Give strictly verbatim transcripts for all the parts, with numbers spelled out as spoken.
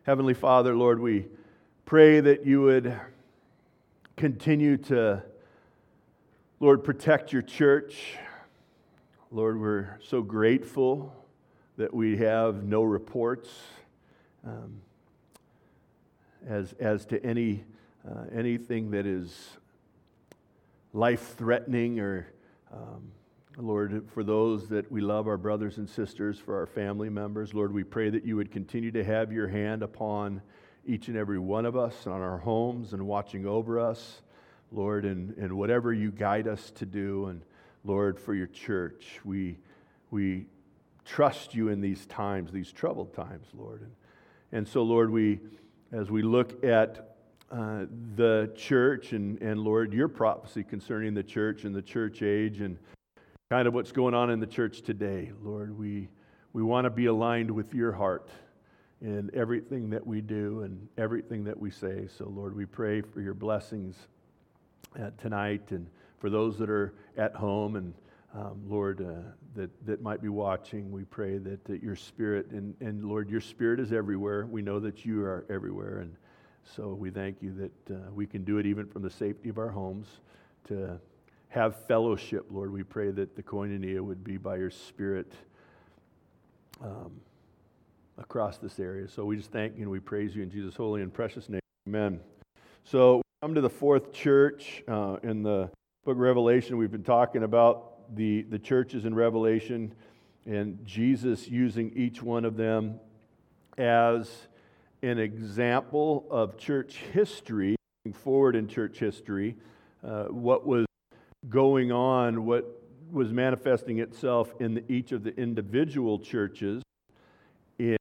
Heavenly Father, Lord, we pray that you would continue to, Lord, protect your church. Lord, we're so grateful that we have no reports um, as as to any uh, anything that is life-threatening or, um, Lord, for those that we love, our brothers and sisters, for our family members, Lord, we pray that you would continue to have your hand upon each and every one of us, on our homes, and watching over us, Lord, and, and whatever you guide us to do, and Lord, for your church, we we trust you in these times, these troubled times, Lord. And, and so, Lord, we, as we look at uh, the church and, and, Lord, your prophecy concerning the church and the church age and kind of what's going on in the church today, Lord, we we want to be aligned with your heart in everything that we do and everything that we say. So, Lord, we pray for your blessings uh, tonight and for those that are at home and, um, Lord, uh, that, that might be watching. We pray that, that your Spirit, and, and, Lord, your Spirit is everywhere. We know that you are everywhere, and so we thank you that uh, we can do it even from the safety of our homes to have fellowship, Lord. We pray that the koinonia would be by your Spirit um, across this area. So we just thank you and we praise you in Jesus' holy and precious name. Amen. So we come to the fourth church uh, in the book of Revelation. We've been talking about the, the churches in Revelation and Jesus using each one of them as an example of church history, moving forward in church history, uh, what was going on, what was manifesting itself in the, each of the individual churches in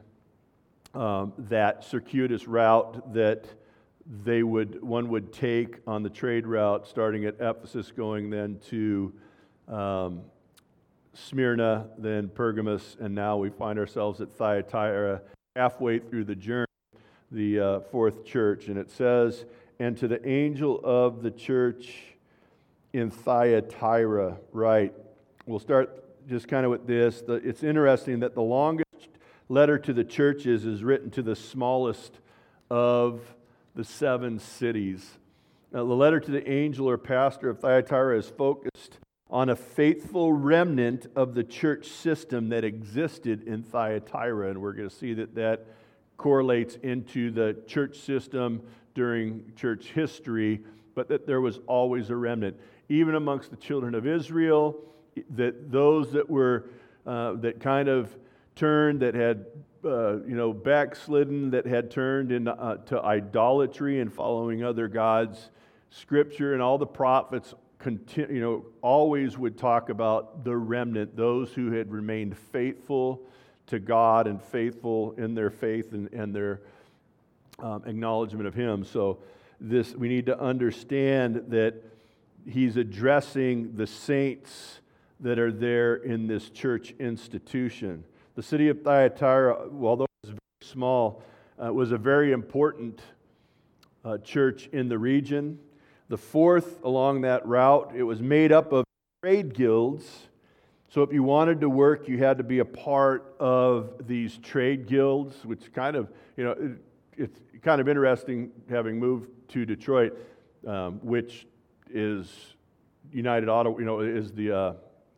um, that circuitous route that they would one would take on the trade route, starting at Ephesus, going then to um, Smyrna, then Pergamos, and now we find ourselves at Thyatira, halfway through the journey, the uh, fourth church, and it says, "And to the angel of the church in Thyatira," right? We'll start just kind of with this. The, it's interesting that the longest letter to the churches is written to the smallest of the seven cities. Now, the letter to the angel or pastor of Thyatira is focused on a faithful remnant of the church system that existed in Thyatira, and we're going to see that that correlates into the church system during church history, but that there was always a remnant. Even amongst the children of Israel, that those that were, uh, that kind of turned, that had, uh, you know, backslidden, that had turned into uh, to idolatry and following other gods, Scripture and all the prophets, continue, you know, always would talk about the remnant, those who had remained faithful to God and faithful in their faith and, and their um, acknowledgement of Him. So this, we need to understand that he's addressing the saints that are there in this church institution. The city of Thyatira, although it was very small, uh, was a very important uh, church in the region. The fourth along that route, it was made up of trade guilds. So if you wanted to work, you had to be a part of these trade guilds, which kind of, you know, it, it's kind of interesting having moved to Detroit, um, which is United Auto, you know, is the, uh,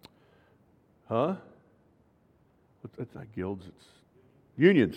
huh? It's not guilds, it's unions.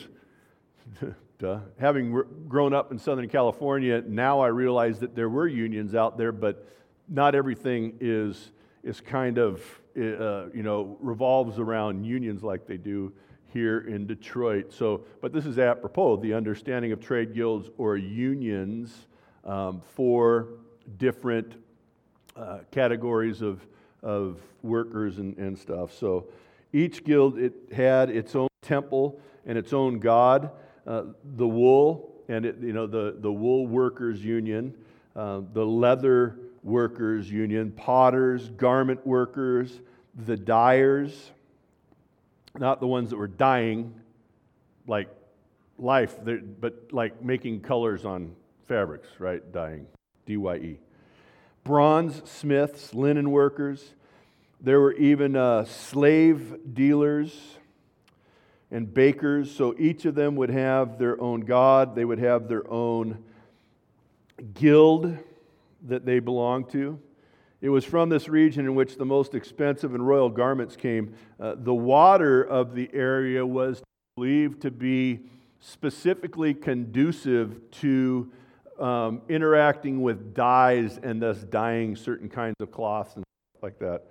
Duh. Having re- grown up in Southern California, now I realize that there were unions out there, but not everything is is kind of, uh, you know, revolves around unions like they do here in Detroit. So, but this is apropos, the understanding of trade guilds or unions um, for different uh, categories of of workers and, and stuff. So each guild, it had its own temple and its own god. Uh, the wool, and it, you know, the, the wool workers union, uh, the leather workers union, potters, garment workers, the dyers, not the ones that were dyeing like life, but like making colors on fabrics, right? Dyeing, D Y E. Bronze smiths, linen workers. There were even uh, slave dealers, and bakers. So each of them would have their own god. They would have their own guild that they belonged to. It was from this region in which the most expensive and royal garments came. Uh, the water of the area was believed to be specifically conducive to um, interacting with dyes and thus dyeing certain kinds of cloths and stuff like that.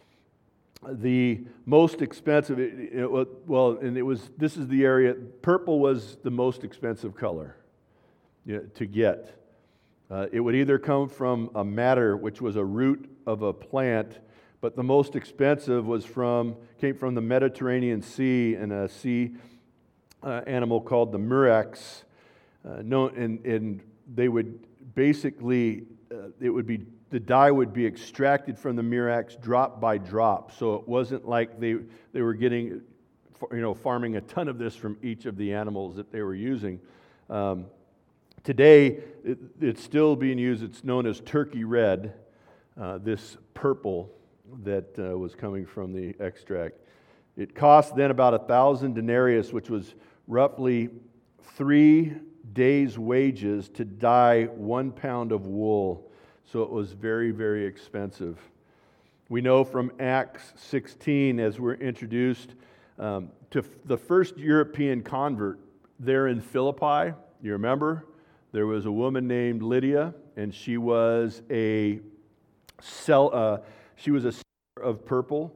The most expensive, it, it, well, and it was, this is the area, purple was the most expensive color, you know, to get. Uh, it would either come from a madder, which was a root of a plant, but the most expensive was from came from the Mediterranean Sea and a sea uh, animal called the murex. Uh, known, and, and they would basically, uh, it would be the dye would be extracted from the murex drop by drop. So it wasn't like they they were getting, you know, farming a ton of this from each of the animals that they were using. Um, Today, it, it's still being used. It's known as turkey red, uh, this purple that uh, was coming from the extract. It cost then about a thousand denarius, which was roughly three days' wages to dye one pound of wool. So it was very, very expensive. We know from Acts sixteen, as we're introduced um, to the first European convert there in Philippi. You remember? There was a woman named Lydia, and she was a sell, uh, she was a seller of purple,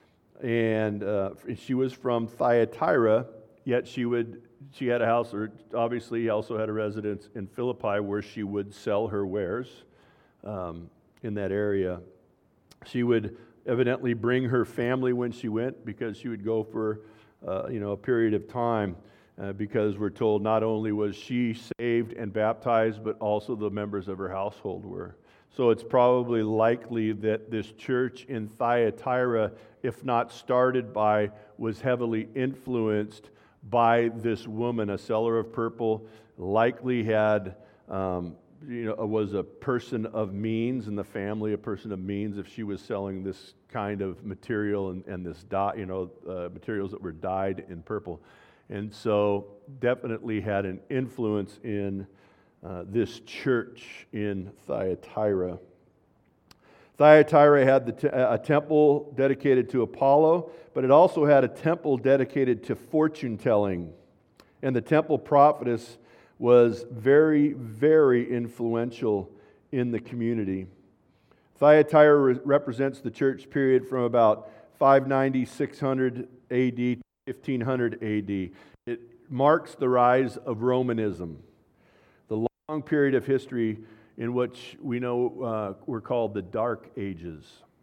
and uh, she was from Thyatira. Yet she would she had a house, or obviously also had a residence in Philippi, where she would sell her wares um, in that area. She would evidently bring her family when she went, because she would go for uh, you know a period of time. Uh, because we're told not only was she saved and baptized, but also the members of her household were. So it's probably likely that this church in Thyatira, if not started by, was heavily influenced by this woman, a seller of purple, likely had, um, you know, was a person of means in the family, a person of means, if she was selling this kind of material and, and this dye, you know, uh, materials that were dyed in purple. And so definitely had an influence in uh, this church in Thyatira. Thyatira had the te- a temple dedicated to Apollo, but it also had a temple dedicated to fortune telling. And the temple prophetess was very, very influential in the community. Thyatira re- represents the church period from about five ninety, six hundred A D fifteen hundred A D. It marks the rise of Romanism, the long period of history in which we know uh, were called the Dark Ages,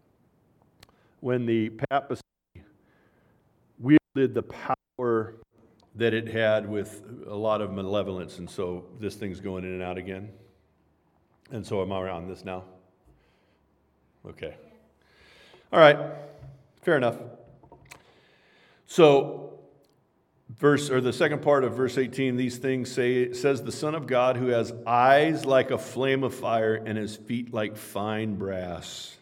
when the papacy wielded the power that it had with a lot of malevolence. And so this thing's going in and out again. And so am I on this now? Okay. All right. Fair enough. So, verse or the second part of verse eighteen, these things say says the Son of God, who has eyes like a flame of fire and his feet like fine brass.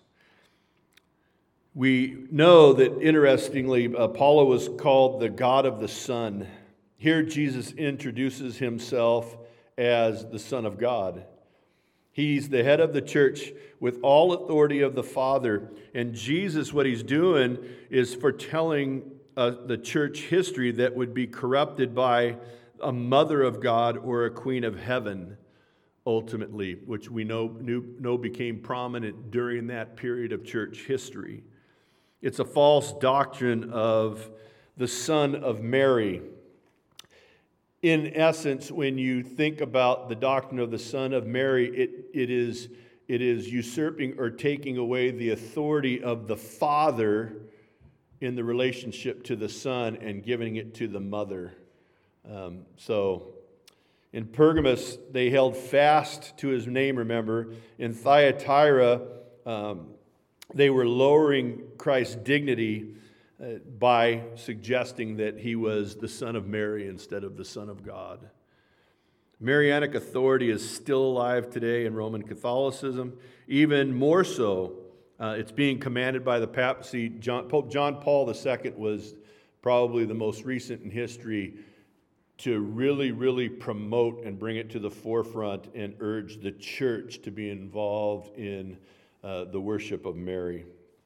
We know that, interestingly, Apollo was called the God of the sun. Here Jesus introduces himself as the Son of God. He's the head of the church with all authority of the Father. And Jesus, what he's doing is foretelling uh, the church history that would be corrupted by a mother of God or a queen of heaven, ultimately, which we know, knew, know became prominent during that period of church history. It's a false doctrine of the Son of Mary. In essence, when you think about the doctrine of the Son of Mary, it, it is, it is usurping or taking away the authority of the Father in the relationship to the Son and giving it to the Mother. Um, so, in Pergamos, they held fast to his name, remember. In Thyatira, um, they were lowering Christ's dignity uh, by suggesting that he was the Son of Mary instead of the Son of God. Marianic authority is still alive today in Roman Catholicism. Even more so, uh, it's being commanded by the papacy. John, Pope John Paul the Second was probably the most recent in history, to really, really promote and bring it to the forefront and urge the church to be involved in uh, the worship of Mary.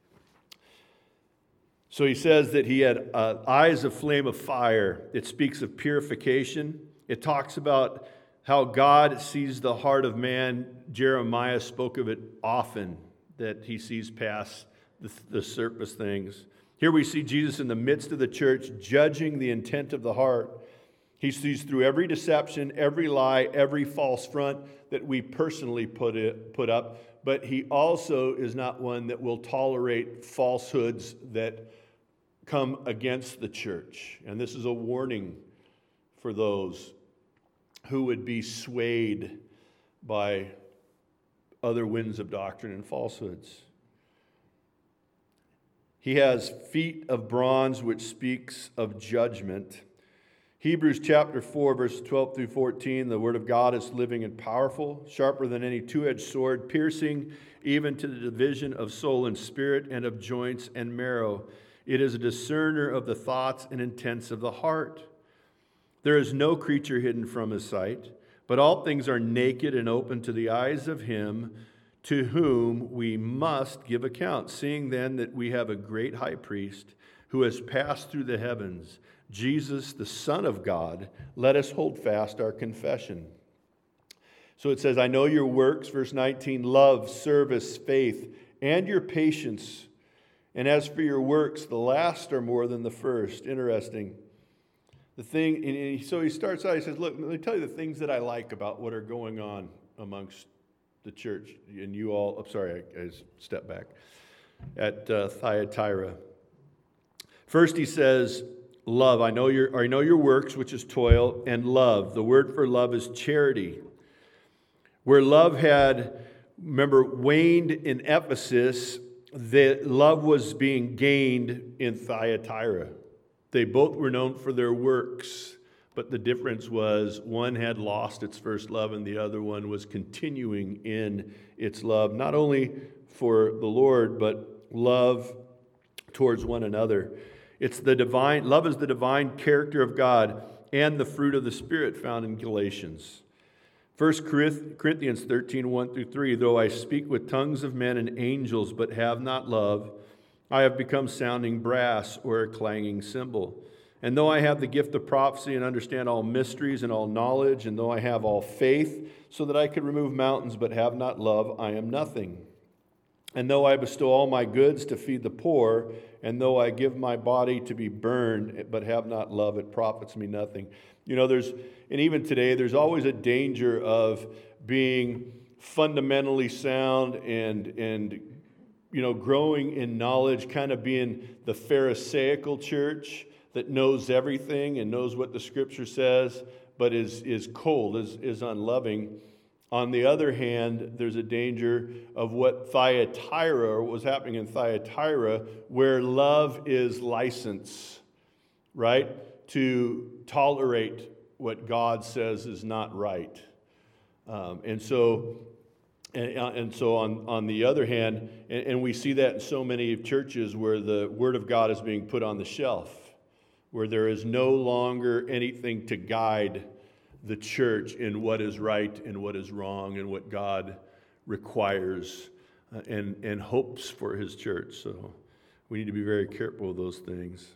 So he says that he had uh, eyes of flame of fire. It speaks of purification. It talks about how God sees the heart of man. Jeremiah spoke of it often, that he sees past the, the surface things. Here we see Jesus in the midst of the church, judging the intent of the heart. He sees through every deception, every lie, every false front that we personally put it, put up, but he also is not one that will tolerate falsehoods that come against the church. And this is a warning for those who would be swayed by other winds of doctrine and falsehoods. He has feet of bronze, which speaks of judgment. Hebrews chapter four, verses twelve through fourteen, the word of God is living and powerful, sharper than any two-edged sword, piercing even to the division of soul and spirit and of joints and marrow. It is a discerner of the thoughts and intents of the heart. There is no creature hidden from his sight, but all things are naked and open to the eyes of him to whom we must give account. Seeing then that we have a great high priest who has passed through the heavens, Jesus, the Son of God, let us hold fast our confession. So it says, I know your works, verse nineteen, love, service, faith, and your patience. And as for your works, the last are more than the first. Interesting. The thing, and so he starts out, he says, look, let me tell you the things that I like about what are going on amongst the church. And you all, I'm sorry, I, I stepped back. At uh, Thyatira. First he says, love. I know your, I know your works, which is toil, and love. The word for love is charity. Where love had, remember, waned in Ephesus, the love was being gained in Thyatira. They both were known for their works, but the difference was one had lost its first love and the other one was continuing in its love, not only for the Lord, but love towards one another. It's the divine, love is the divine character of God and the fruit of the Spirit found in Galatians. First Corinthians thirteen, one through three, though I speak with tongues of men and angels, but have not love, I have become sounding brass or a clanging cymbal. And though I have the gift of prophecy and understand all mysteries and all knowledge, and though I have all faith, so that I could remove mountains, but have not love, I am nothing. And though I bestow all my goods to feed the poor, and though I give my body to be burned, but have not love, it profits me nothing. You know, there's, and even today, there's always a danger of being fundamentally sound and, and you know, growing in knowledge, kind of being the Pharisaical church that knows everything and knows what the Scripture says, but is, is cold, is, is unloving. On the other hand, there's a danger of what Thyatira, or what was happening in Thyatira, where love is license, right? To tolerate what God says is not right. Um, and so, and, and so on, on the other hand, and, and we see that in so many churches where the Word of God is being put on the shelf, where there is no longer anything to guide the church in what is right and what is wrong and what God requires uh, and, and hopes for His church. So we need to be very careful of those things.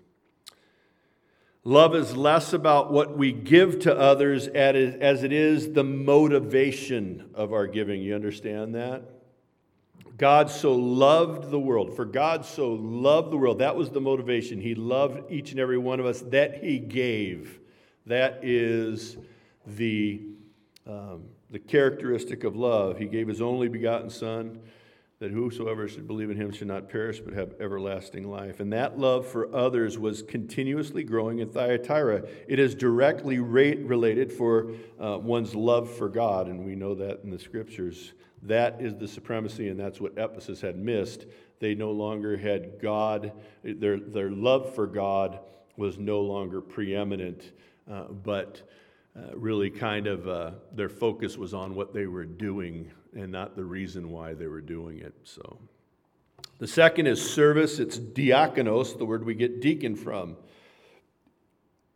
Love is less about what we give to others as it is the motivation of our giving. You understand that? God so loved the world. For God so loved the world. That was the motivation. He loved each and every one of us that He gave. That is the, um, the characteristic of love. He gave His only begotten Son, that whosoever should believe in Him should not perish but have everlasting life. And that love for others was continuously growing in Thyatira. It is directly rate related for uh, one's love for God, and we know that in the Scriptures. That is the supremacy, and that's what Ephesus had missed. They no longer had God. Their, their love for God was no longer preeminent, uh, but uh, really kind of uh, their focus was on what they were doing and not the reason why they were doing it. So, the second is service. It's diakonos, the word we get deacon from.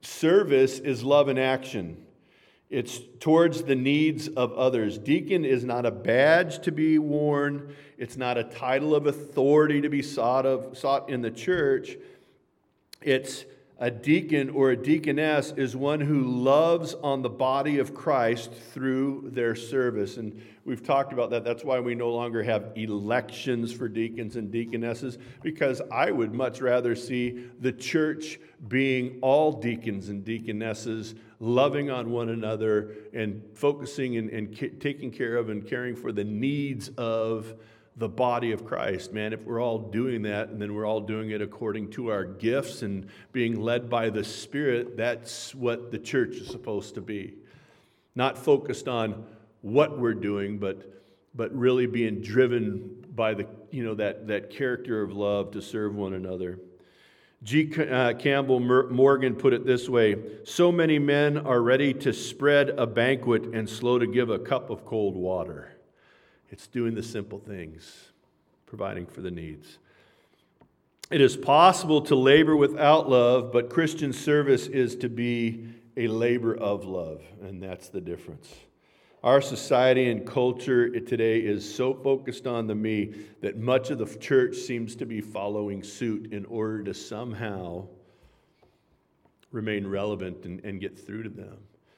service is love in action. It's towards the needs of others. Deacon is not a badge to be worn. It's not a title of authority to be sought of sought in the church. It's a deacon or a deaconess is one who loves on the body of Christ through their service. And we've talked about that. That's why we no longer have elections for deacons and deaconesses, because I would much rather see the church being all deacons and deaconesses, loving on one another and focusing and, and ca- taking care of and caring for the needs of the body of Christ. Man, if we're all doing that, and then we're all doing it according to our gifts and being led by the Spirit, that's what the church is supposed to be. Not focused on what we're doing, but but really being driven by the you know that that character of love to serve one another. G. Uh, Campbell Morgan put it this way: so many men are ready to spread a banquet and slow to give a cup of cold water. It's doing the simple things, providing for the needs. It is possible to labor without love, but Christian service is to be a labor of love, and that's the difference. Our society and culture today is so focused on the me that much of the church seems to be following suit in order to somehow remain relevant and, and get through to them,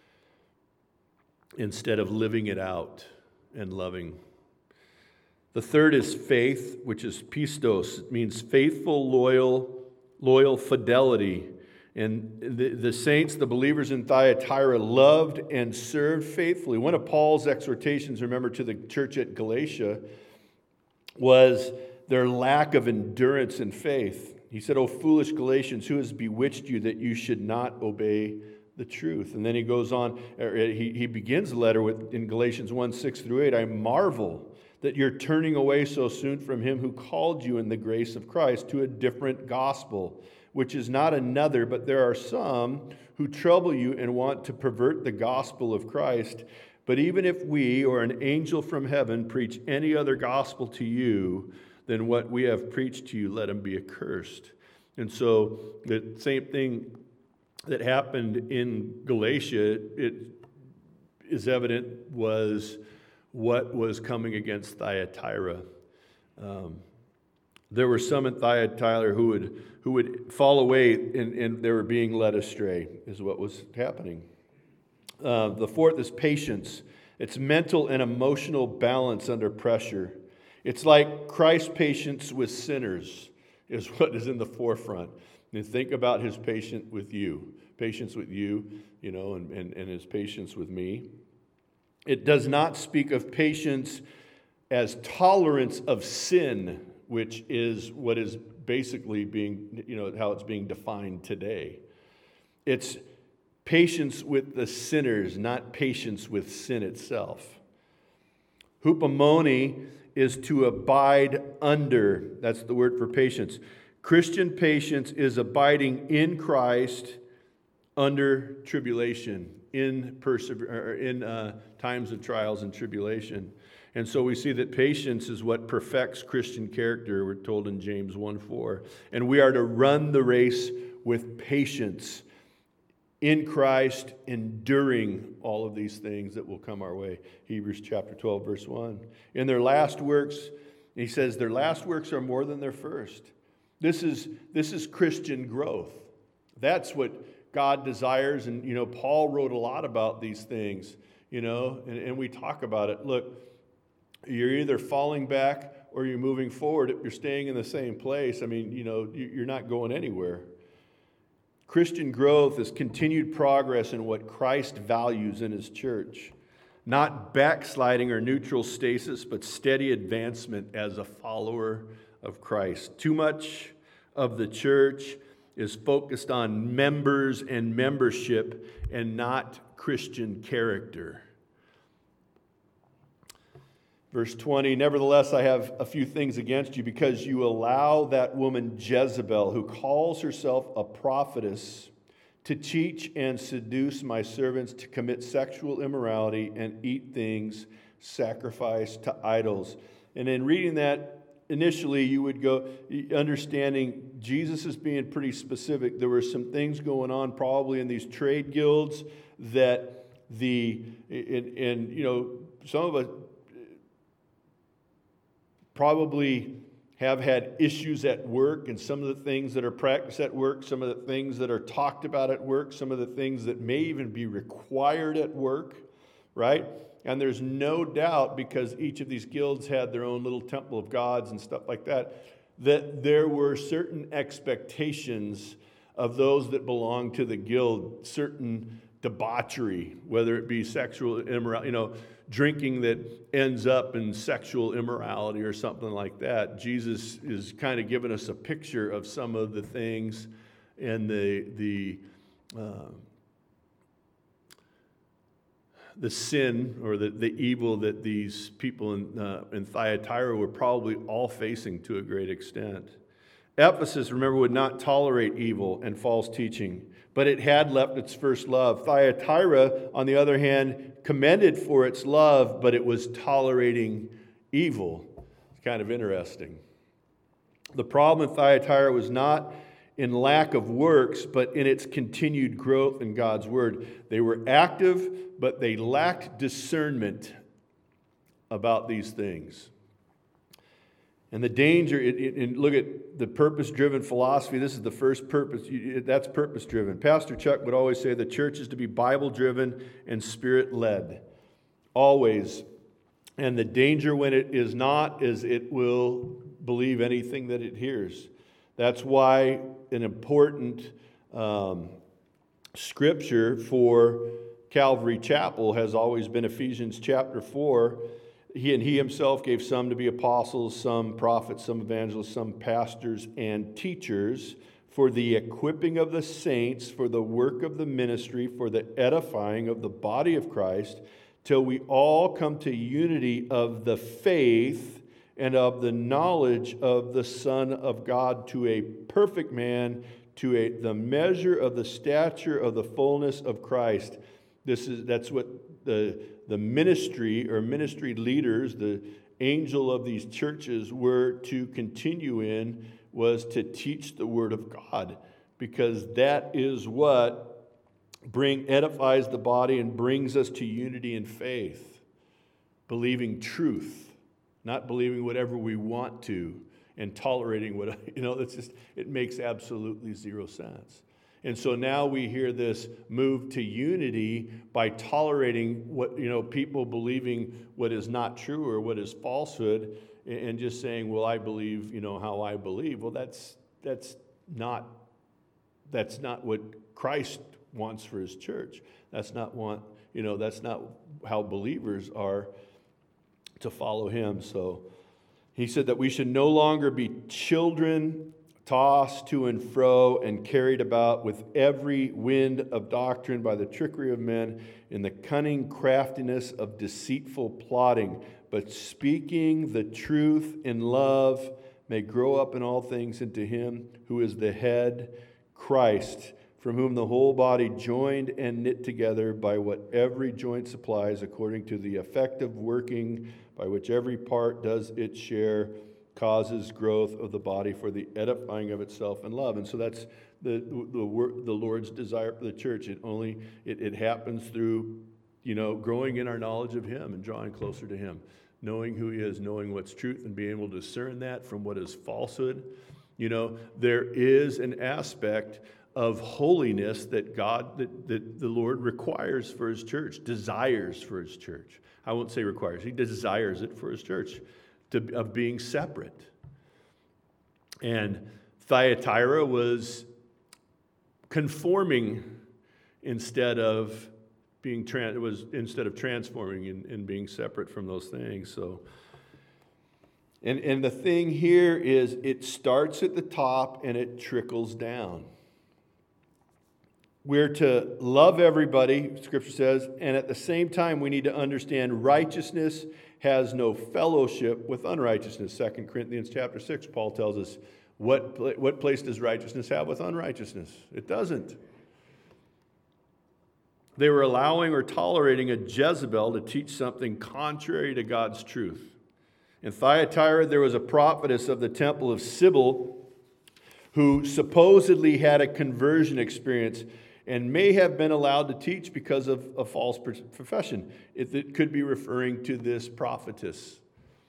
instead of living it out and loving. The third is faith, which is pistos. It means faithful, loyal, loyal fidelity. And the, the saints, the believers in Thyatira, loved and served faithfully. One of Paul's exhortations, remember, to the church at Galatia was their lack of endurance and faith. He said, "O foolish Galatians, who has bewitched you that you should not obey the truth?" And then he goes on, he, he begins the letter with in Galatians one, six through eight, "I marvel that you're turning away so soon from him who called you in the grace of Christ to a different gospel, which is not another, but there are some who trouble you and want to pervert the gospel of Christ. But even if we or an angel from heaven preach any other gospel to you than what we have preached to you, let him be accursed." And so the same thing that happened in Galatia, it is evident, was what was coming against Thyatira. Um, there were some in Thyatira who would who would fall away, and, and they were being led astray, is what was happening. Uh, the fourth is patience. It's mental and emotional balance under pressure. It's like Christ's patience with sinners is what is in the forefront. And think about his patience with you, patience with you, you know, and, and, and his patience with me. It does not speak of patience as tolerance of sin, which is what is basically being, you know, how it's being defined today. It's patience with the sinners, not patience with sin itself. Hupomone is to abide under. That's the word for patience. Christian patience is abiding in Christ under tribulation, in persever- or in uh, times of trials and tribulation. And so we see that patience is what perfects Christian character, we're told in James one four. And we are to run the race with patience in Christ, enduring all of these things that will come our way. Hebrews chapter twelve, verse one. In their last works, he says, their last works are more than their first. This is, this is Christian growth. That's what God desires. And, you know, Paul wrote a lot about these things, you know, and, and we talk about it. Look, you're either falling back or you're moving forward. If you're staying in the same place, I mean, you know, you're not going anywhere. Christian growth is continued progress in what Christ values in his church. Not backsliding or neutral stasis, but steady advancement as a follower of Christ. Too much of the church is focused on members and membership and not Christian character. Verse twenty, nevertheless, I have a few things against you because you allow that woman Jezebel, who calls herself a prophetess, to teach and seduce my servants to commit sexual immorality and eat things sacrificed to idols. And in reading that, initially you would go, understanding Jesus is being pretty specific. There were some things going on probably in these trade guilds that the, and, and you know, some of us probably have had issues at work, and some of the things that are practiced at work, some of the things that are talked about at work, some of the things that may even be required at work, right? And there's no doubt, because each of these guilds had their own little temple of gods and stuff like that, that there were certain expectations of those that belonged to the guild, certain debauchery, whether it be sexual immorality, you know, drinking that ends up in sexual immorality or something like that. Jesus is kind of giving us a picture of some of the things and the the uh, the sin or the, the evil that these people in, uh, in Thyatira were probably all facing to a great extent. Ephesus, remember, would not tolerate evil and false teaching, but it had left its first love. Thyatira, on the other hand, commended for its love, but it was tolerating evil. It's kind of interesting. The problem in Thyatira was not in lack of works, but in its continued growth in God's word. They were active, but they lacked discernment about these things. And the danger, it, it, and look at the purpose-driven philosophy. This is the first purpose. That's purpose-driven. Pastor Chuck would always say the church is to be Bible-driven and Spirit-led. Always. And the danger when it is not is it will believe anything that it hears. That's why an important um, scripture for Calvary Chapel has always been Ephesians chapter four. He and he himself gave some to be apostles, some prophets, some evangelists, some pastors and teachers for the equipping of the saints, for the work of the ministry, for the edifying of the body of Christ, till we all come to unity of the faith and of the knowledge of the Son of God, to a perfect man, to a, the measure of the stature of the fullness of Christ. This is that's what the the ministry or ministry leaders, the angel of these churches, were to continue in, was to teach the Word of God, because that is what bring edifies the body and brings us to unity in faith, believing truth, not believing whatever we want to and tolerating what, you know, it's just, it makes absolutely zero sense. And so now we hear this move to unity by tolerating what, you know, people believing what is not true or what is falsehood, and just saying, well, I believe, you know, how I believe. Well, that's that's not that's not what Christ wants for his church. That's not want, you know, that's not how believers are to follow him. So he said that we should no longer be children tossed to and fro and carried about with every wind of doctrine by the trickery of men in the cunning craftiness of deceitful plotting, but speaking the truth in love may grow up in all things into him who is the head, Christ, from whom the whole body, joined and knit together by what every joint supplies, according to the effective working by which every part does its share, causes growth of the body for the edifying of itself in love. And so that's the the, the Lord's desire for the church. It only it, it happens through, you know, growing in our knowledge of him and drawing closer to him, knowing who he is, knowing what's truth, and being able to discern that from what is falsehood. You know, there is an aspect of holiness that God, that, that the Lord requires for his church, desires for his church. I won't say requires, he desires it for his church, to, of being separate. And Thyatira was conforming instead of being trans, it was instead of transforming and, and being separate from those things. So, and and the thing here is, it starts at the top and it trickles down. We're to love everybody, Scripture says, and at the same time we need to understand righteousness has no fellowship with unrighteousness. Second Corinthians chapter six, Paul tells us, what, what place does righteousness have with unrighteousness? It doesn't. They were allowing or tolerating a Jezebel to teach something contrary to God's truth. In Thyatira, there was a prophetess of the temple of Sybil who supposedly had a conversion experience and may have been allowed to teach because of a false profession. It, it could be referring to this prophetess.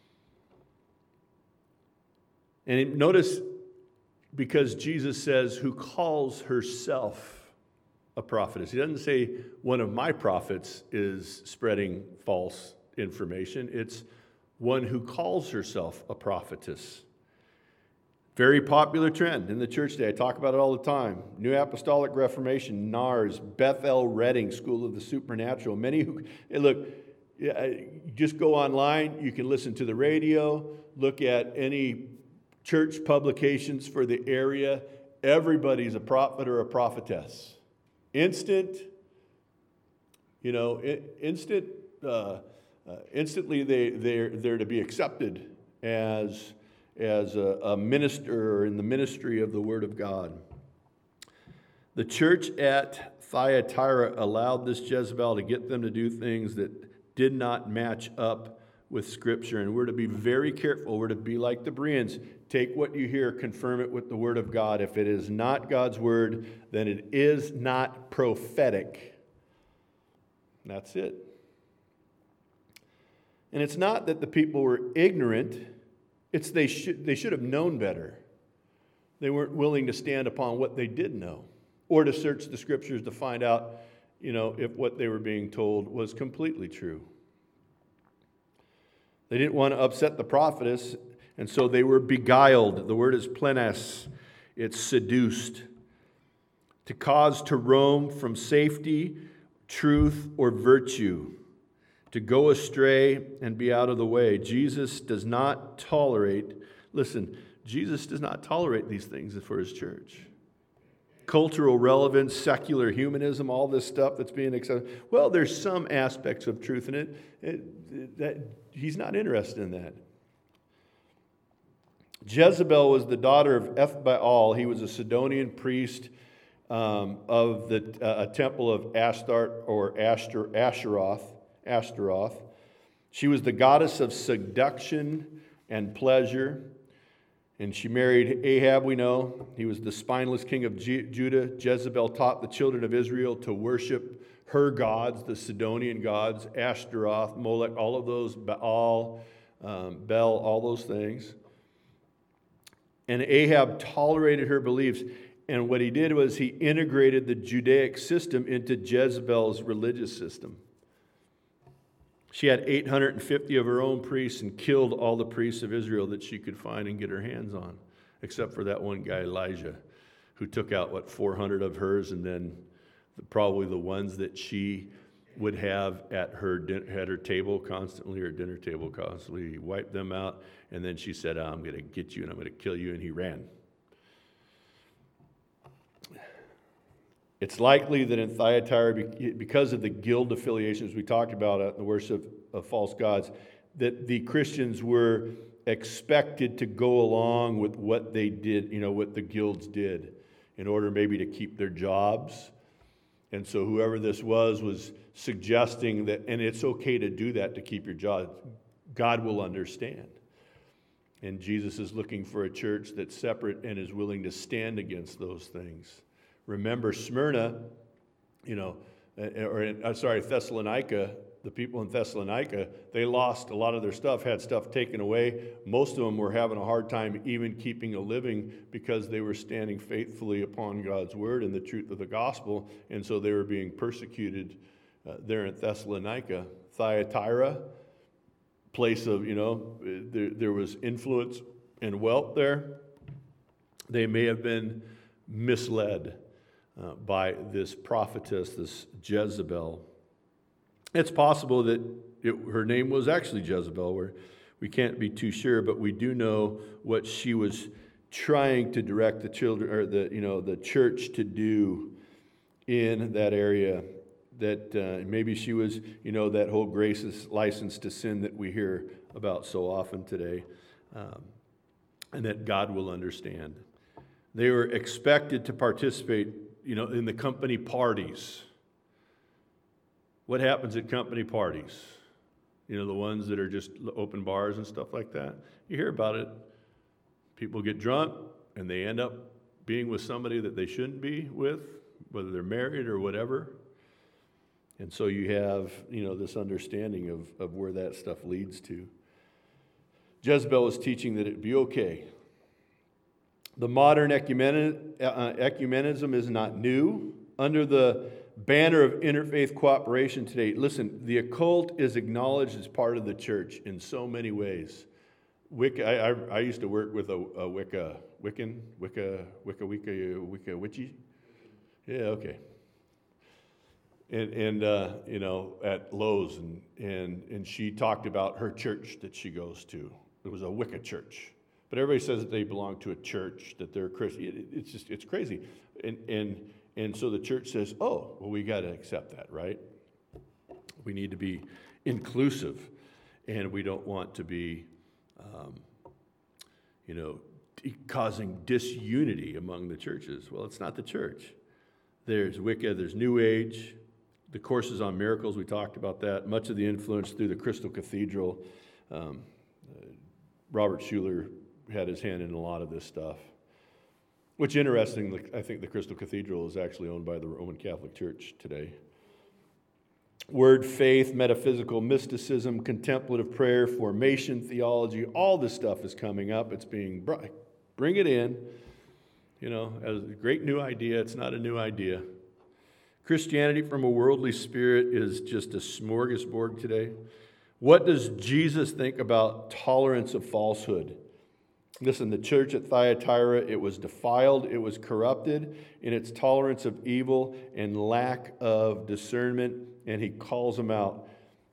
And it, notice, because Jesus says, who calls herself a prophetess. He doesn't say one of my prophets is spreading false information. It's one who calls herself a prophetess. Very popular trend in the church today. I talk about it all the time. New Apostolic Reformation, NARS, Bethel Redding, School of the Supernatural. Many who, hey, look, just go online. You can listen to the radio, look at any church publications for the area. Everybody's a prophet or a prophetess. Instant, you know, instant, uh, uh, instantly they, they're, they're to be accepted as as a, a minister in the ministry of the Word of God. The church at Thyatira allowed this Jezebel to get them to do things that did not match up with Scripture. And we're to be very careful. We're to be like the Bereans. Take what you hear, confirm it with the Word of God. If it is not God's Word, then it is not prophetic. That's it. And it's not that the people were ignorant. It's they should, they should have known better. They weren't willing to stand upon what they did know or to search the Scriptures to find out, you know, if what they were being told was completely true. They didn't want to upset the prophetess, and so they were beguiled. The word is plenes. It's seduced. To cause to roam from safety, truth, or virtue. To go astray and be out of the way. Jesus does not tolerate, listen, Jesus does not tolerate these things for his church. Cultural relevance, secular humanism, all this stuff that's being accepted. Well, there's some aspects of truth in it. it, it that, he's not interested in that. Jezebel was the daughter of Ethbaal. He was a Sidonian priest um, of the uh, a temple of Astarte or Ashtor, Asheroth. Ashtaroth. She was the goddess of seduction and pleasure. And she married Ahab, we know. He was the spineless king of Judah. Jezebel taught the children of Israel to worship her gods, the Sidonian gods, Ashtaroth, Molech, all of those, Baal, um, Bel, all those things. And Ahab tolerated her beliefs. And what he did was he integrated the Judaic system into Jezebel's religious system. She had eight hundred fifty of her own priests and killed all the priests of Israel that she could find and get her hands on, except for that one guy, Elijah, who took out, what, four hundred of hers, and then the, probably the ones that she would have at her, at her table constantly, or dinner table constantly. He wiped them out, and then she said, I'm going to get you and I'm going to kill you, and he ran. It's likely that in Thyatira, because of the guild affiliations we talked about in the worship of false gods, that the Christians were expected to go along with what they did, you know, what the guilds did, in order maybe to keep their jobs. And so whoever this was was suggesting that, and it's okay to do that to keep your job. God will understand. And Jesus is looking for a church that's separate and is willing to stand against those things. Remember Smyrna, you know, or uh, sorry, Thessalonica, the people in Thessalonica, they lost a lot of their stuff, had stuff taken away. Most of them were having a hard time even keeping a living because they were standing faithfully upon God's word and the truth of the gospel, and so they were being persecuted uh, there in Thessalonica. Thyatira, place of, you know, there, there was influence and wealth there. They may have been misled Uh, by this prophetess, this Jezebel. It's possible that it, her name was actually Jezebel. We're, we can't be too sure, but we do know what she was trying to direct the children, or the you know the church to do in that area. That uh, maybe she was, you know, that whole grace license to sin that we hear about so often today, um, and that God will understand. They were expected to participate, you know, in the company parties. What happens at company parties? You know, the ones that are just open bars and stuff like that. You hear about it. People get drunk and they end up being with somebody that they shouldn't be with, whether they're married or whatever. And so you have, you know, this understanding of, of where that stuff leads to. Jezebel is teaching that it'd be okay. The modern ecumeni- uh, ecumenism is not new. Under the banner of interfaith cooperation today, listen, the occult is acknowledged as part of the church in so many ways. Wicca, I, I, I used to work with a, a Wicca, Wiccan, Wicca, Wicca, Wicca, Wicca, Witchy. Yeah, okay. And, and uh, you know, at Lowe's, and, and, and she talked about her church that she goes to. It was a Wicca church. But everybody says that they belong to a church, that they're Christian. It, it's just, it's crazy. And, and, and so the church says, oh, well, we got to accept that, right? We need to be inclusive, and we don't want to be, um, you know, causing disunity among the churches. Well, it's not the church. There's Wicca, there's New Age, the courses on miracles, we talked about that. Much of the influence through the Crystal Cathedral. Um, uh, Robert Schuller had his hand in a lot of this stuff. Which, interestingly, I think the Crystal Cathedral is actually owned by the Roman Catholic Church today. Word, faith, metaphysical mysticism, contemplative prayer, formation theology, all this stuff is coming up. It's being brought, bring it in, you know, as a great new idea. It's not a new idea. Christianity from a worldly spirit is just a smorgasbord today. What does Jesus think about tolerance of falsehood? Listen, the church at Thyatira, it was defiled, it was corrupted in its tolerance of evil and lack of discernment, and he calls them out.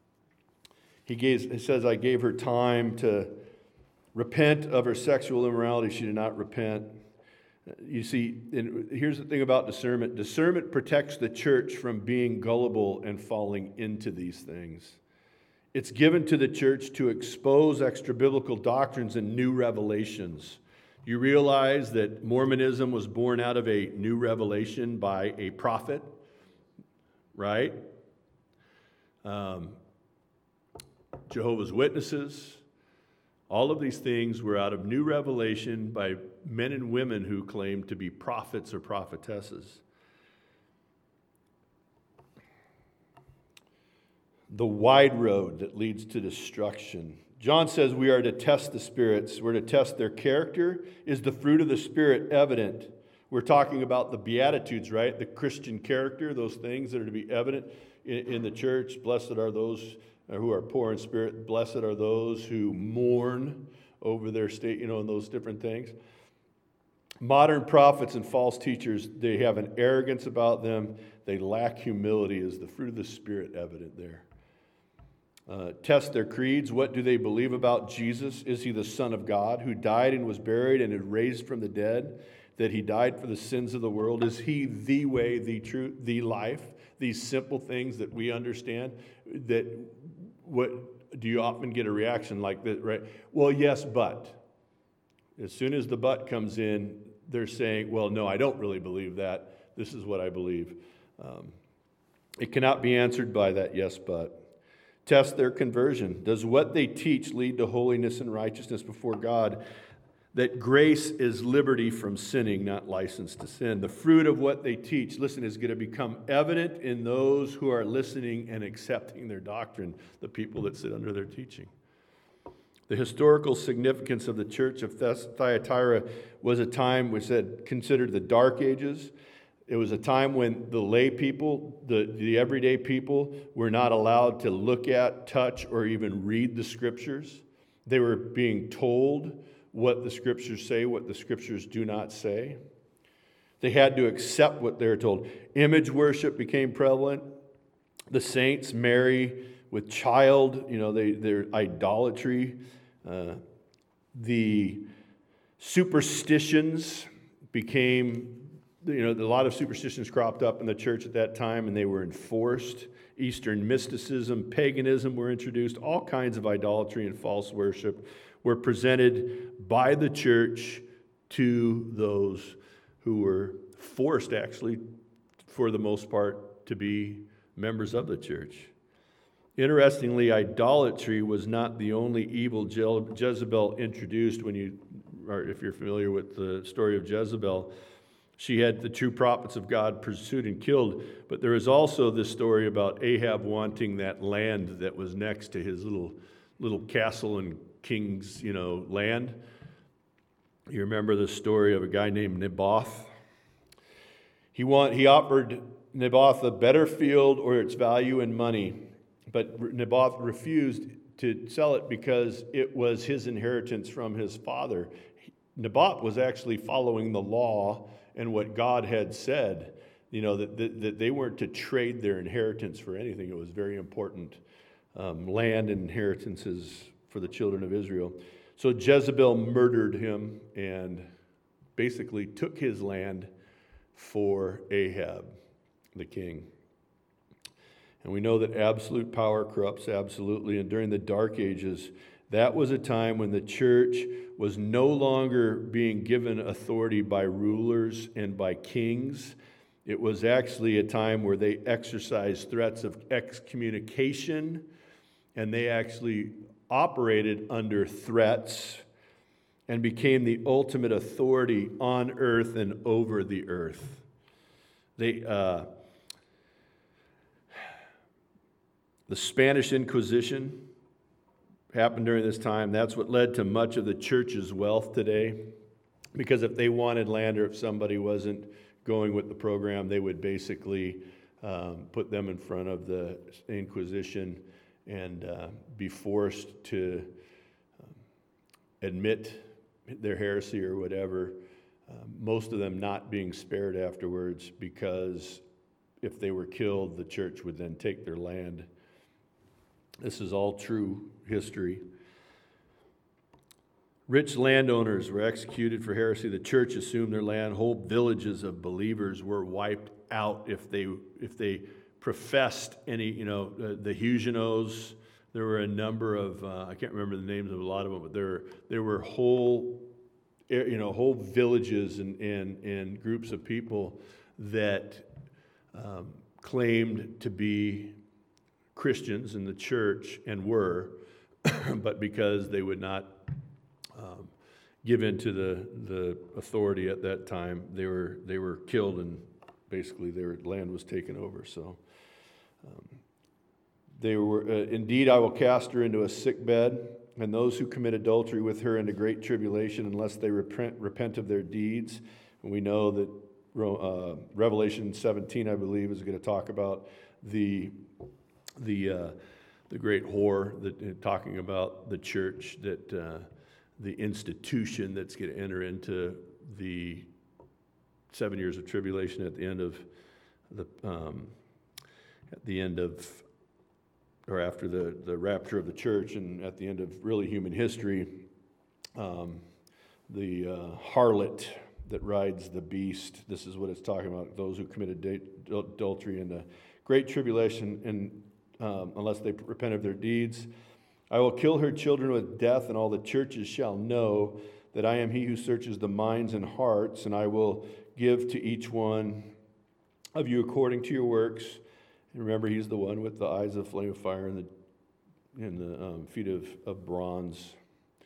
He, gave, he says, I gave her time to repent of her sexual immorality. She did not repent. You see, and here's the thing about discernment. Discernment protects the church from being gullible and falling into these things. It's given to the church to expose extra-biblical doctrines and new revelations. You realize that Mormonism was born out of a new revelation by a prophet, right? Um, Jehovah's Witnesses, all of these things were out of new revelation by men and women who claimed to be prophets or prophetesses. The wide road that leads to destruction. John says we are to test the spirits. We're to test their character. Is the fruit of the Spirit evident? We're talking about the Beatitudes, right? The Christian character, those things that are to be evident in, in the church. Blessed are those who are poor in spirit. Blessed are those who mourn over their state, you know, and those different things. Modern prophets and false teachers, they have an arrogance about them. They lack humility. Is the fruit of the Spirit evident there? Uh, test their creeds. What do they believe about Jesus? Is he the Son of God who died and was buried and is raised from the dead? That he died for the sins of the world? Is he the way, the truth, the life? These simple things that we understand. That what do you often get a reaction like that, right? Well, yes, but. As soon as the but comes in, they're saying, well, no, I don't really believe that. This is what I believe. Um, it cannot be answered by that yes, but. Test their conversion. Does what they teach lead to holiness and righteousness before God? That grace is liberty from sinning, not license to sin. The fruit of what they teach, listen, is going to become evident in those who are listening and accepting their doctrine, the people that sit under their teaching. The historical significance of the church of Thyatira was a time which said considered the Dark Ages. It was a time when the lay people, the, the everyday people, were not allowed to look at, touch, or even read the Scriptures. They were being told what the Scriptures say, what the Scriptures do not say. They had to accept what they were told. Image worship became prevalent. The saints marry with child, you know, they, their idolatry. Uh, the superstitions became... You know, a lot of superstitions cropped up in the church at that time, and they were enforced. Eastern mysticism, paganism were introduced. All kinds of idolatry and false worship were presented by the church to those who were forced, actually, for the most part, to be members of the church. Interestingly, idolatry was not the only evil Je- Jezebel introduced. When you, or if you're familiar with the story of Jezebel, she had the true prophets of God pursued and killed. But there is also this story about Ahab wanting that land that was next to his little little castle and king's, you know, land. You remember the story of a guy named Naboth? He want he offered Naboth a better field or its value in money. But Naboth refused to sell it because it was his inheritance from his father. Naboth was actually following the law and what God had said, you know, that, that, that they weren't to trade their inheritance for anything. It was very important um, land and inheritances for the children of Israel. So Jezebel murdered him and basically took his land for Ahab, the king. And we know that absolute power corrupts absolutely. And during the Dark Ages, that was a time when the church was no longer being given authority by rulers and by kings. It was actually a time where they exercised threats of excommunication, and they actually operated under threats and became the ultimate authority on earth and over the earth. They... Uh, The Spanish Inquisition happened during this time. That's what led to much of the church's wealth today. Because if they wanted land or if somebody wasn't going with the program, they would basically um, put them in front of the Inquisition and uh, be forced to um, admit their heresy or whatever. Uh, most of them not being spared afterwards, because if they were killed, the church would then take their land. This is all true history. Rich landowners were executed for heresy. The church assumed their land. Whole villages of believers were wiped out if they if they professed any, you know, uh, the Huguenots. There were a number of, uh, I can't remember the names of a lot of them, but there, there were whole, you know, whole villages and, and, and groups of people that um, claimed to be Christians in the church and were, but because they would not um, give in to the, the authority at that time, they were they were killed, and basically their land was taken over. So um, they were uh, indeed, I will cast her into a sick bed, and those who commit adultery with her into great tribulation, unless they repent repent of their deeds. And we know that uh, Revelation seventeen, I believe, is going to talk about the the uh, the great whore, that uh, talking about the church, that uh, the institution that's going to enter into the seven years of tribulation at the end of the um, at the end of or after the, the rapture of the church, and at the end of really human history, um, the uh, harlot that rides the beast. This is what it's talking about: those who committed adultery in the great tribulation, and Um, unless they repent of their deeds. I will kill her children with death, and all the churches shall know that I am he who searches the minds and hearts, and I will give to each one of you according to your works. And remember, he's the one with the eyes of flame of fire and the, and the um, feet of, of bronze.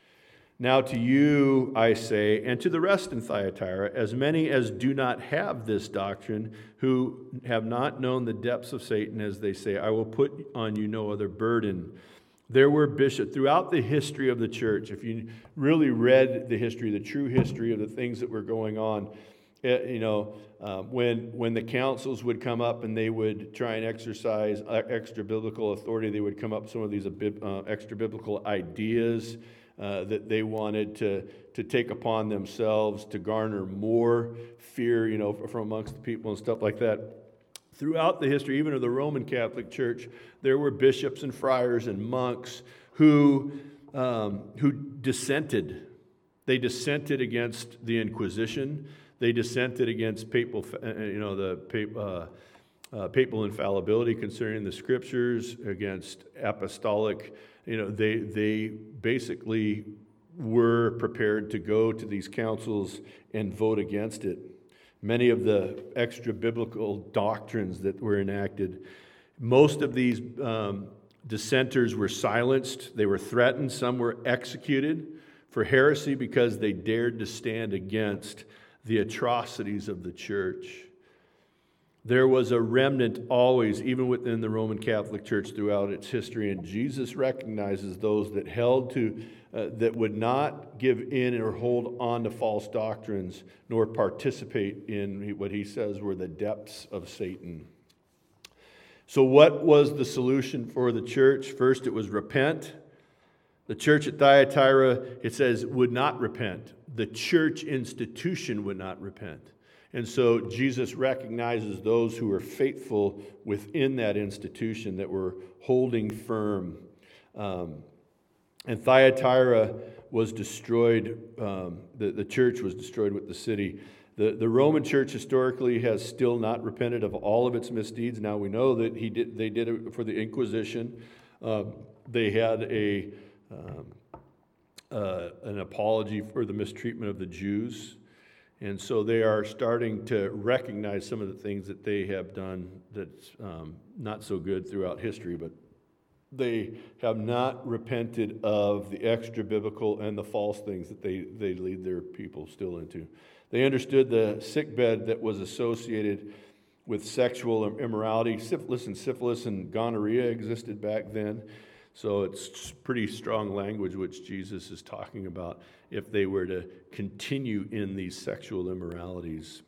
Now to you I say, and to the rest in Thyatira, as many as do not have this doctrine, who have not known the depths of Satan, as they say, I will put on you no other burden. There were bishops throughout the history of the church. If you really read the history, the true history of the things that were going on, you know, uh, when when the councils would come up and they would try and exercise extra biblical authority, they would come up with some of these uh, extra biblical ideas Uh, that they wanted to, to take upon themselves to garner more fear, you know, from amongst the people and stuff like that. Throughout the history, even of the Roman Catholic Church, there were bishops and friars and monks who um, who dissented. They dissented against the Inquisition. They dissented against papal, you know, the papal. Uh, Uh, papal infallibility concerning the scriptures, against apostolic, you know, they they basically were prepared to go to these councils and vote against it. Many of the extra biblical doctrines that were enacted, most of these um, Dissenters were silenced. They were threatened. Some were executed for heresy because they dared to stand against the atrocities of the church. There was a remnant always, even within the Roman Catholic Church throughout its history, and Jesus recognizes those that held to, uh, that would not give in or hold on to false doctrines, nor participate in what he says were the depths of Satan. So what was the solution for the church? First, it was repent. The church at Thyatira, it says, would not repent. The church institution would not repent. And so Jesus recognizes those who were faithful within that institution, that were holding firm. Um, and Thyatira was destroyed. Um, the, the church was destroyed with the city. The, the Roman church historically has still not repented of all of its misdeeds. Now we know that he did. They did it for the Inquisition. Um, they had a um, uh, an apology for the mistreatment of the Jews. And so they are starting to recognize some of the things that they have done that's um, not so good throughout history, but they have not repented of the extra-biblical and the false things that they, they lead their people still into. They understood the sickbed that was associated with sexual immorality. Syphilis and syphilis and gonorrhea existed back then. So it's pretty strong language which Jesus is talking about if they were to continue in these sexual immoralities.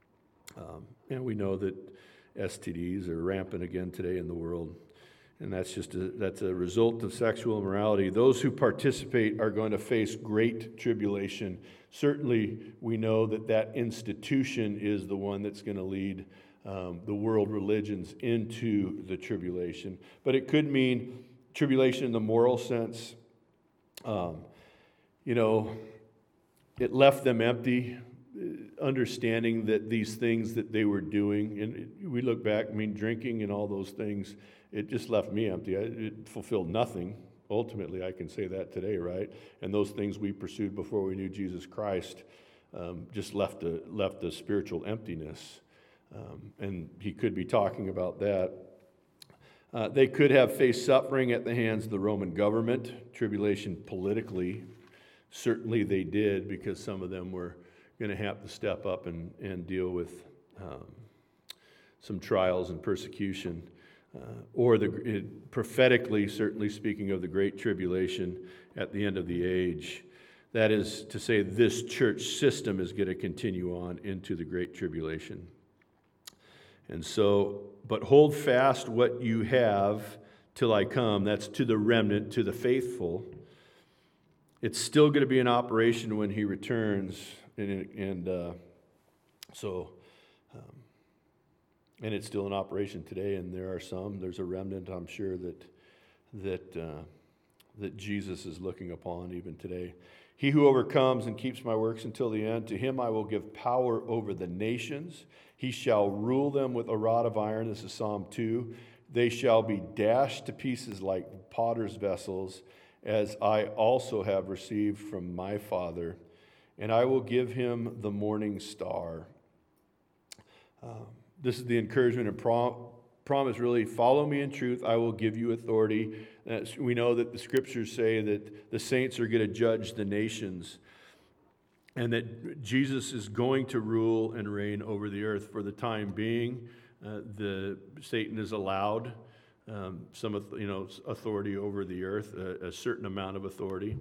Um, and we know that S T Ds are rampant again today in the world. And that's just a, that's a result of sexual immorality. Those who participate are going to face great tribulation. Certainly, we know that that institution is the one that's going to lead um, the world religions into the tribulation. But it could mean tribulation in the moral sense. Um, you know, it left them empty, understanding that these things that they were doing, and it, we look back, I mean, drinking and all those things, it just left me empty. It fulfilled nothing. Ultimately, I can say that today, right? And those things we pursued before we knew Jesus Christ um, just left a, left a spiritual emptiness. Um, and he could be talking about that. Uh, they could have faced suffering at the hands of the Roman government, tribulation politically. Certainly they did, because some of them were going to have to step up and, and deal with um, some trials and persecution. Uh, or the it, prophetically, certainly speaking of the Great Tribulation at the end of the age. That is to say, this church system is going to continue on into the Great Tribulation. And so, but hold fast what you have till I come. That's to the remnant, to the faithful. It's still going to be in operation when he returns. And, and uh, so, um, and it's still in operation today. And there are some, there's a remnant, I'm sure, that, that, uh, that Jesus is looking upon even today. He who overcomes and keeps my works until the end, to him I will give power over the nations. He shall rule them with a rod of iron. This is Psalm two. They shall be dashed to pieces like potter's vessels, as I also have received from my Father. And I will give him the morning star. Um, this is the encouragement and prom- promise, really. Follow me in truth. I will give you authority. Uh, we know that the scriptures say that the saints are going to judge the nations, and that Jesus is going to rule and reign over the earth. For the time being, uh, the Satan is allowed um, some, you know, authority over the earth, a, a certain amount of authority.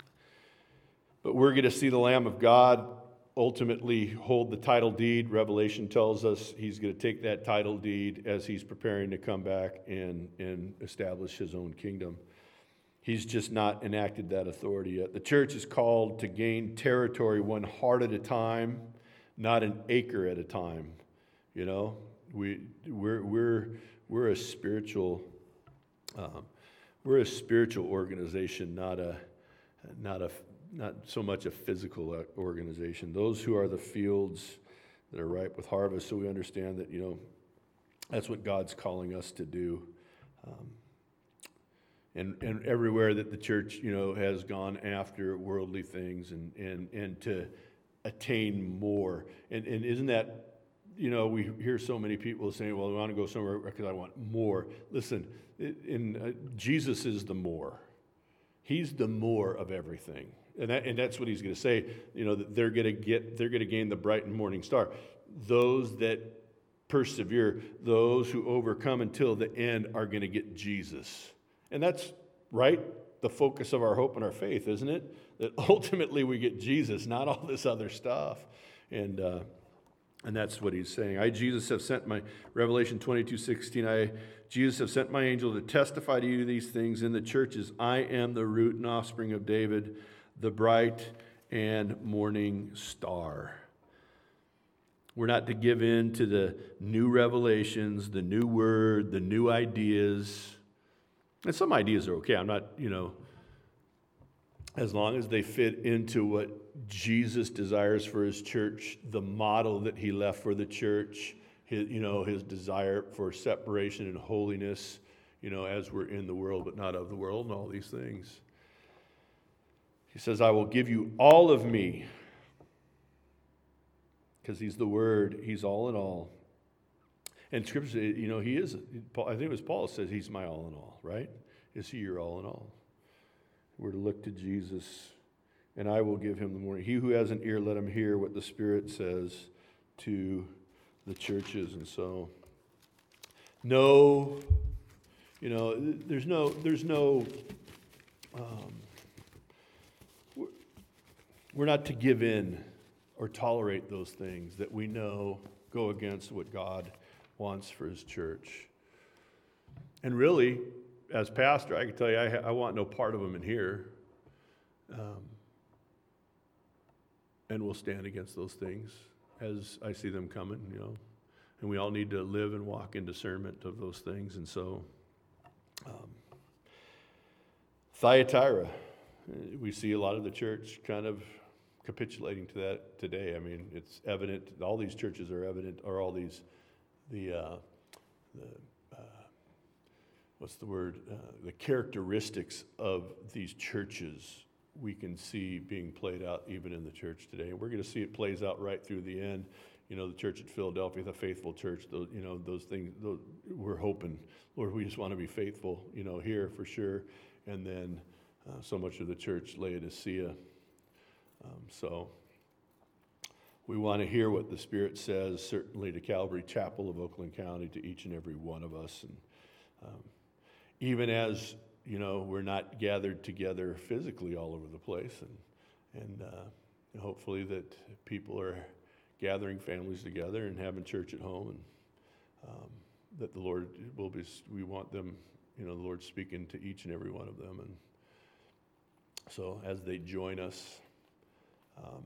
But we're going to see the Lamb of God ultimately hold the title deed. Revelation tells us he's going to take that title deed as he's preparing to come back and, and establish his own kingdom. He's just not enacted that authority yet. The church is called to gain territory one heart at a time, not an acre at a time. You know, we we're we're we're a spiritual um, we're a spiritual organization, not a not a not so much a physical organization. Those who are the fields that are ripe with harvest. So we understand that, you know, that's what God's calling us to do. Um, And, and everywhere that the church, you know, has gone after worldly things and, and, and to attain more. And, and isn't that you know, we hear so many people saying, well, I want to go somewhere because I want more. Listen, in, uh, Jesus is the more. He's the more of everything. And, that, and that's what he's going to say, you know, that they're going to get, they're going to gain the bright and morning star. Those that persevere, those who overcome until the end are going to get Jesus. And that's right, the focus of our hope and our faith, isn't it? That ultimately we get Jesus, not all this other stuff. And uh, and that's what he's saying. I, Jesus, have sent my, Revelation twenty-two sixteen, I, Jesus, have sent my angel to testify to you these things in the churches. I am the root and offspring of David, the bright and morning star. We're not to give in to the new revelations, the new word, the new ideas. And some ideas are okay. I'm not, you know, as long as they fit into what Jesus desires for his church, the model that he left for the church, his, you know, his desire for separation and holiness, you know, as we're in the world but not of the world, and all these things. He says, I will give you all of me, because he's the Word, he's all in all. And Scripture, you know, he is, I think it was Paul says he's my all in all, right? Is he your all in all? We're to look to Jesus, and I will give him the morning. He who has an ear, let him hear what the Spirit says to the churches. And so, no, you know, there's no, there's no, um, we're, we're not to give in or tolerate those things that we know go against what God wants for his church. And really, as pastor, I can tell you, I, I want no part of them in here. Um, and we'll stand against those things as I see them coming, you know. And we all need to live and walk in discernment of those things. And so, um, Thyatira, we see a lot of the church kind of capitulating to that today. I mean, it's evident, all these churches are evident, or all these, the, uh, the uh, what's the word, uh, the characteristics of these churches we can see being played out even in the church today. And we're going to see it plays out right through the end. You know, the church at Philadelphia, the faithful church, those, you know, those things, those, we're hoping, Lord, we just want to be faithful, you know, here for sure. And then uh, so much of the church, Laodicea. Um, so we want to hear what the Spirit says, certainly to Calvary Chapel of Oakland County, to each and every one of us. And um, even as, you know, we're not gathered together physically all over the place, and, and uh, hopefully that people are gathering families together and having church at home, and um, that the Lord will be, we want them, you know, the Lord speaking to each and every one of them. And so as they join us, um,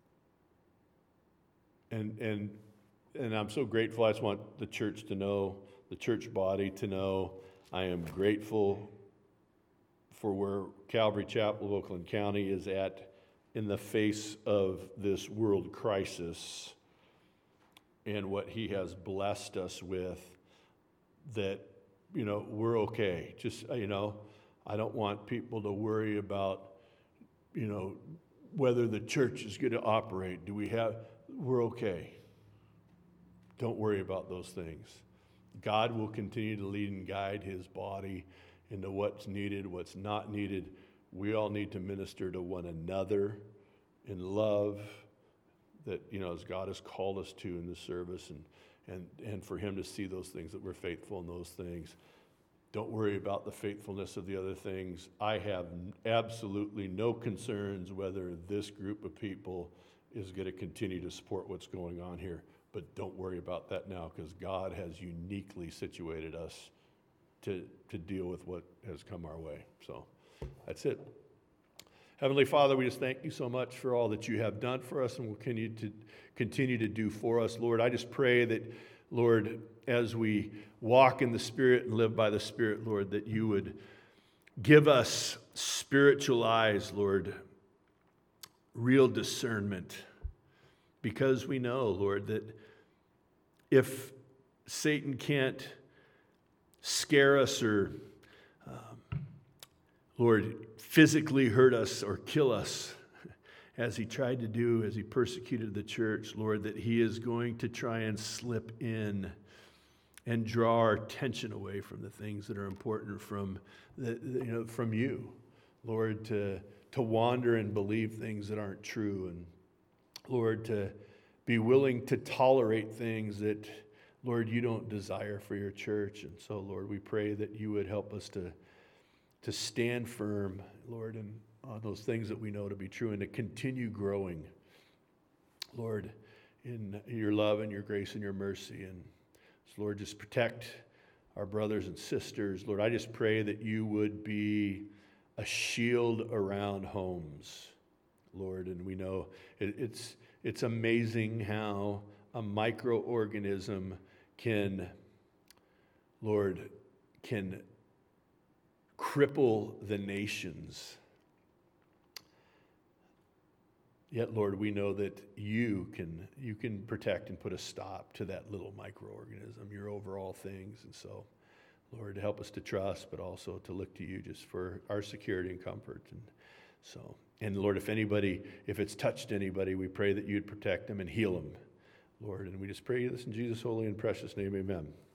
and and and I'm so grateful. I just want the church to know, the church body to know, I am grateful for where Calvary Chapel of Oakland County is at in the face of this world crisis, and what he has blessed us with, that, you know, we're okay. Just, you know, I don't want people to worry about, you know, whether the church is going to operate. Do we have, we're okay. Don't worry about those things. God will continue to lead and guide his body into what's needed, what's not needed. We all need to minister to one another in love, that, you know, as God has called us to in this service, and and and for him to see those things, that we're faithful in those things. Don't worry about the faithfulness of the other things. I have absolutely no concerns whether this group of people is going to continue to support what's going on here. But don't worry about that now, because God has uniquely situated us to, to deal with what has come our way. So that's it. Heavenly Father, we just thank you so much for all that you have done for us and will continue to continue to do for us. Lord, I just pray that, Lord, as we walk in the Spirit and live by the Spirit, Lord, that you would give us spiritual eyes, Lord, real discernment, because we know, Lord, that if Satan can't scare us or, um, Lord, physically hurt us or kill us, as he tried to do, as he persecuted the church, Lord, that he is going to try and slip in and draw our attention away from the things that are important from, the, you know, from you, Lord, to, to wander and believe things that aren't true, and Lord, to be willing to tolerate things that, Lord, you don't desire for your church. And so, Lord, we pray that you would help us to, to stand firm, Lord, and on those things that we know to be true, and to continue growing, Lord, in your love and your grace and your mercy. And so, Lord, just protect our brothers and sisters. Lord, I just pray that you would be a shield around homes, Lord. And we know it, it's it's amazing how a microorganism can, Lord, can cripple the nations. Yet, Lord, we know that you can you can protect and put a stop to that little microorganism. You're over all things. And so, Lord, help us to trust, but also to look to you just for our security and comfort. And so, and Lord, if anybody, if it's touched anybody, we pray that you'd protect them and heal them, Lord. And we just pray this in Jesus' holy and precious name, amen.